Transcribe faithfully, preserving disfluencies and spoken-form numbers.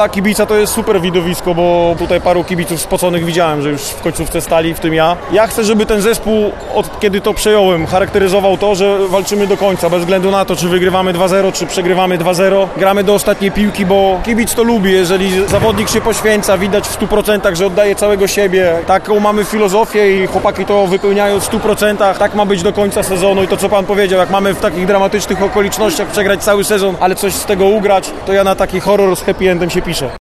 dla kibica to jest super widowisko, bo tutaj paru kibiców spoconych widziałem, że już w końcówce stali, w tym ja. Ja chcę, żeby ten zespół, od kiedy to przejąłem, charakteryzował to, że walczymy do końca, bez względu na to, czy wygrywamy dwa zero, czy przegrywamy dwa zero. Gramy do ostatniej piłki, bo kibic to lubi, jeżeli zawodnik się poświęca, widać w stu procentach, że oddaje całego siebie. Taką mamy filozofię i chłopaki to wypełniają w stu procentach. Tak ma być do końca sezonu i to, co pan powiedział, jak mamy w takich dramatycznych okolicznościach przegrać cały sezon, ale coś z tego ugrać, to ja na taki horror z happy endem się piszę.